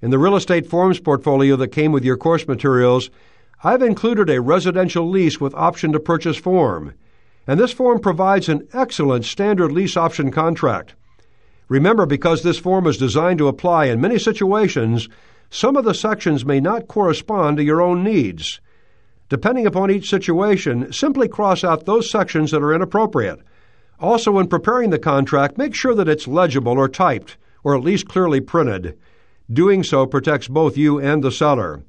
In the real estate forms portfolio that came with your course materials, I've included a residential lease with option to purchase form, and this form provides an excellent standard lease option contract. Remember, because this form is designed to apply in many situations, some of the sections may not correspond to your own needs. Depending upon each situation, simply cross out those sections that are inappropriate. Also, when preparing the contract, make sure that it's legible or typed, or at least clearly printed. Doing so protects both you and the seller.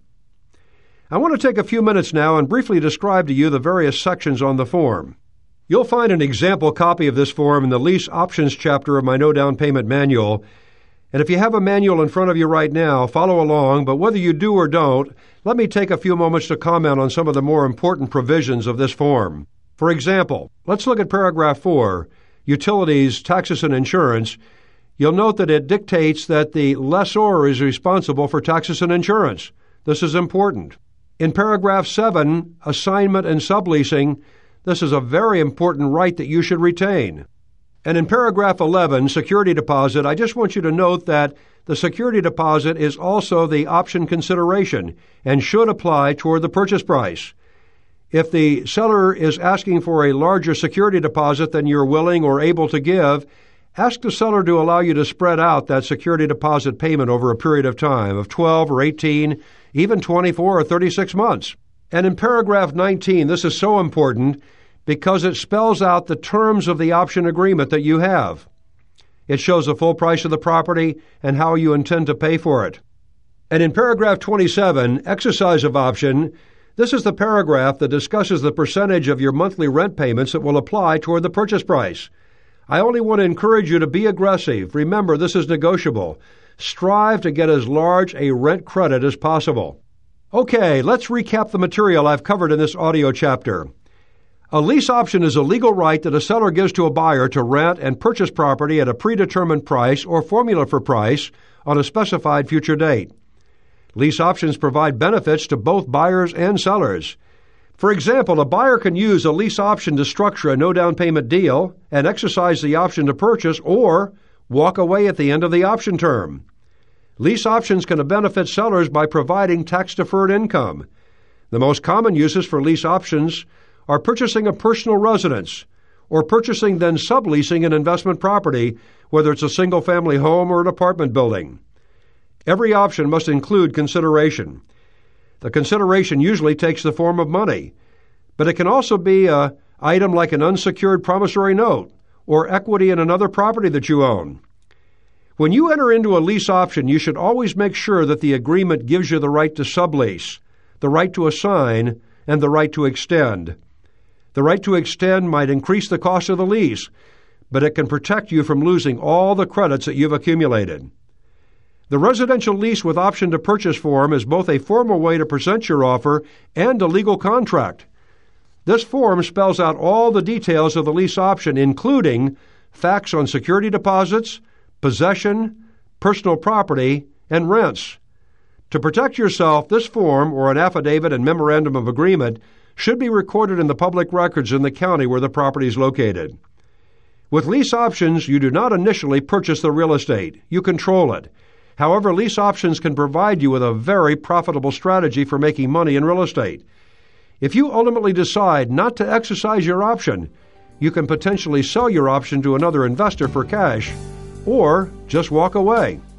I want to take a few minutes now and briefly describe to you the various sections on the form. You'll find an example copy of this form in the Lease Options chapter of my No Down Payment Manual. And if you have a manual in front of you right now, follow along, but whether you do or don't, let me take a few moments to comment on some of the more important provisions of this form. For example, let's look at paragraph 4, Utilities, Taxes, and Insurance. You'll note that it dictates that the lessor is responsible for taxes and insurance. This is important. In paragraph 7, Assignment and Subleasing, this is a very important right that you should retain. And in paragraph 11, Security Deposit, I just want you to note that the security deposit is also the option consideration and should apply toward the purchase price. If the seller is asking for a larger security deposit than you're willing or able to give, ask the seller to allow you to spread out that security deposit payment over a period of time of 12 or 18, even 24 or 36 months. And in paragraph 19, this is so important because it spells out the terms of the option agreement that you have. It shows the full price of the property and how you intend to pay for it. And in paragraph 27, Exercise of Option, this is the paragraph that discusses the percentage of your monthly rent payments that will apply toward the purchase price. I only want to encourage you to be aggressive. Remember, this is negotiable. Strive to get as large a rent credit as possible. Okay, let's recap the material I've covered in this audio chapter. A lease option is a legal right that a seller gives to a buyer to rent and purchase property at a predetermined price or formula for price on a specified future date. Lease options provide benefits to both buyers and sellers. For example, a buyer can use a lease option to structure a no-down payment deal and exercise the option to purchase or walk away at the end of the option term. Lease options can benefit sellers by providing tax-deferred income. The most common uses for lease options are purchasing a personal residence or purchasing then subleasing an investment property, whether it's a single-family home or an apartment building. Every option must include consideration. The consideration usually takes the form of money, but it can also be an item like an unsecured promissory note or equity in another property that you own. When you enter into a lease option, you should always make sure that the agreement gives you the right to sublease, the right to assign, and the right to extend. The right to extend might increase the cost of the lease, but it can protect you from losing all the credits that you've accumulated. The residential lease with option to purchase form is both a formal way to present your offer and a legal contract. This form spells out all the details of the lease option, including facts on security deposits, possession, personal property, and rents. To protect yourself, this form, or an affidavit and memorandum of agreement, should be recorded in the public records in the county where the property is located. With lease options, you do not initially purchase the real estate. You control it. However, lease options can provide you with a very profitable strategy for making money in real estate. If you ultimately decide not to exercise your option, you can potentially sell your option to another investor for cash or just walk away.